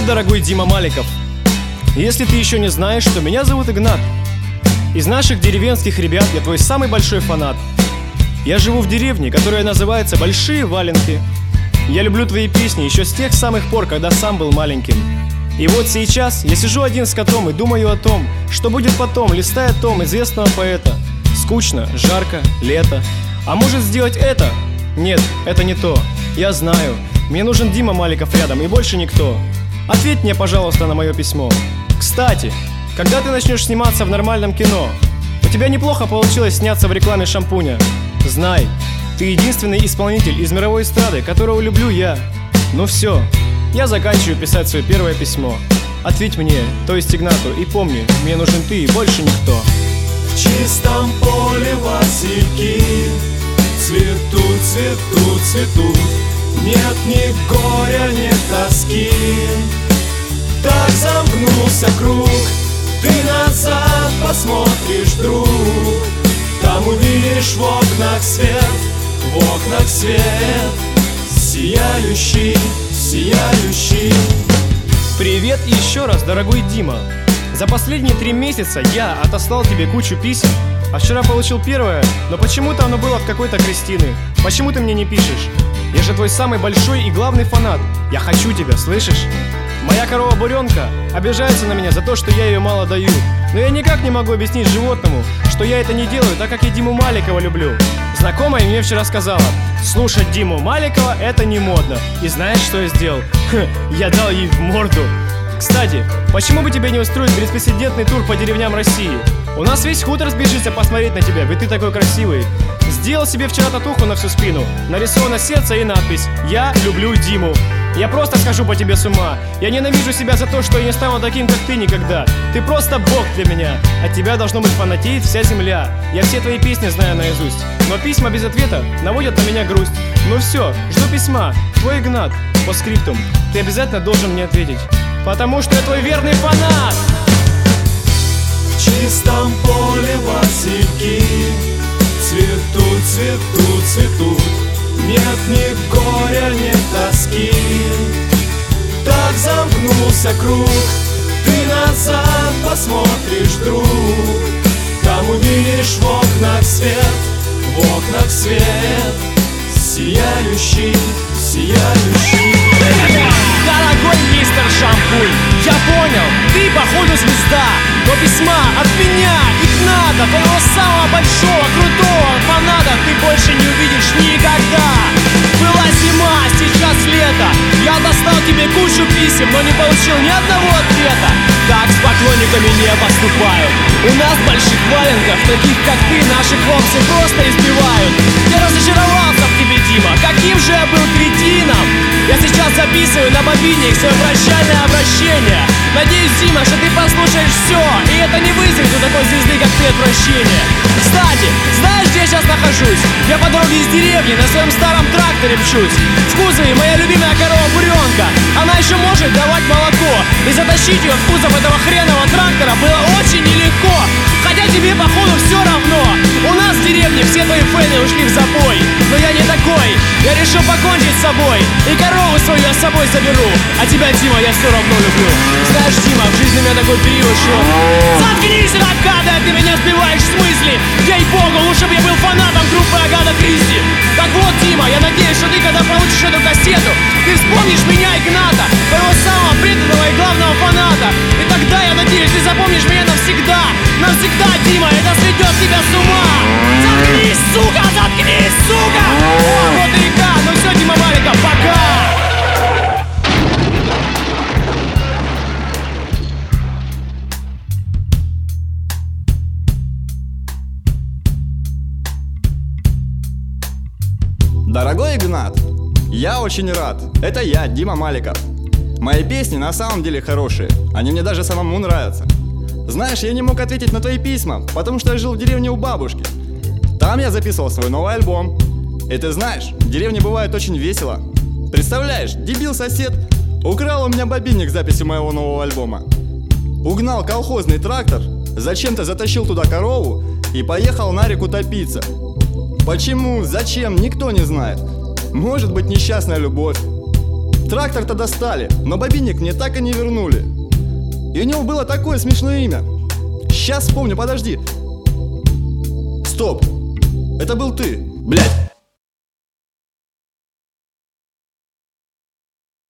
дорогой Дима Маликов. Если ты еще не знаешь, то меня зовут Игнат. Из наших деревенских ребят я твой самый большой фанат. Я живу в деревне, которая называется Большие Валенки. Я люблю твои песни еще с тех самых пор, когда сам был маленьким. И вот сейчас я сижу один с котом и думаю о том, что будет потом, листая том известного поэта. Скучно, жарко, лето. А может сделать это? Нет, это не то. Я знаю. Мне нужен Дима Маликов рядом и больше никто. Ответь мне, пожалуйста, на мое письмо. Кстати, когда ты начнешь сниматься в нормальном кино? У тебя неплохо получилось сняться в рекламе шампуня. Знай, ты единственный исполнитель из мировой эстрады, которого люблю я. Ну все, я заканчиваю писать свое первое письмо. Ответь мне, то есть Игнату, и помни, мне нужен ты и больше никто. В чистом поле васильки цветут, цветут, цветут. Нет ни горя, ни тоски. Так замкнулся круг. Ты назад посмотришь, друг. Там увидишь в окнах свет, в окнах свет, сияющий, сияющий. Привет еще раз, дорогой Дима. За последние 3 месяца я отослал тебе кучу писем. А вчера получил первое, но почему-то оно было от какой-то Кристины. Почему ты мне не пишешь? Я же твой самый большой и главный фанат. Я хочу тебя, слышишь? Моя корова Буренка обижается на меня за то, что я ее мало даю. Но я никак не могу объяснить животному, что я это не делаю, так как я Диму Маликова люблю. Знакомая мне вчера сказала: слушать Диму Маликова это не модно. И знаешь, что я сделал? Я дал ей в морду. Кстати, почему бы тебе не устроить беспрецедентный тур по деревням России? У нас весь хутор сбежится посмотреть на тебя, ведь ты такой красивый. Сделал себе вчера татуху на всю спину. Нарисовано сердце и надпись: «Я люблю Диму». Я просто схожу по тебе с ума. Я ненавижу себя за то, что я не стану таким, как ты никогда. Ты просто бог для меня. От тебя должно быть фанатеет вся земля. Я все твои песни знаю наизусть, но письма без ответа наводят на меня грусть. Ну все, жду письма. Твой Игнат. По скриптум. Ты обязательно должен мне ответить, потому что я твой верный фанат. В чистом поле васильки цветут, цветут, цветут. Нет ни горя, ни тоски. Так замкнулся круг. Ты назад посмотришь, друг. Там увидишь в окнах свет, в окнах свет, сияющий, сияющий. Дорогой мистер Шампунь, я понял, ты походу звезда. Но письма от меня, Игната, твоего самого большого, крутого фаната, ты больше не увидишь никогда. Была зима, сейчас лето. Я достал тебе кучу писем, но не получил ни одного ответа. Так с поклонниками не поступают. У нас в Больших Валенках таких, как ты, наши хлопцы просто избивают. Я разочаровался в тебе, Дима, каким же я был кретином. Я сейчас записываю на мобильник свое прощальное обращение. Надеюсь, Дима, что ты послушаешь все, и это не вызовет у такой звезды, как ты, отвращение. Кстати, знаешь, где я сейчас нахожусь? Я по дороге из деревни на своем старом тракторе мчусь. В кузове моя любимая корова Буренка. Она еще может давать молоко. И затащить ее в кузов этого хренового трактора было очень нелегко. Хотя тебе, походу, все равно. У нас в деревне все твои фэны ушли в забой. Но я не такой. Я решил покончить с собой. И корову свою я с собой заберу. А тебя, Дима, я все равно люблю. Знаешь, Дима, в жизни у меня такой период, что... Заткнись, Агата, ты меня сбиваешь с мысли. Ей-богу, лучше бы я был фанатом группы Агата Кристи. Так вот, Дима, я надеюсь, что ты, когда получишь эту кассету, ты вспомнишь меня, Игната, твоего самого преданного и главного фаната. И тогда, я надеюсь, ты запомнишь меня навсегда. Навсегда, Дима, это сведет тебя с ума. Заткнись, сука, заткнись, сука. О, вот и река. Ну все, Дима Маликов, пока. Дорогой Игнат, я очень рад. Это я, Дима Маликов. Мои песни на самом деле хорошие. Они мне даже самому нравятся. Знаешь, я не мог ответить на твои письма, потому что я жил в деревне у бабушки. Там я записывал свой новый альбом. И ты знаешь, в деревне бывает очень весело. Представляешь, дебил-сосед украл у меня бобинник с записью моего нового альбома. Угнал колхозный трактор, зачем-то затащил туда корову и поехал на реку топиться. Почему, зачем, никто не знает. Может быть, несчастная любовь. Трактор-то достали, но бобинник мне так и не вернули. И у него было такое смешное имя. Сейчас вспомню, подожди. Стоп, это был ты. Блядь.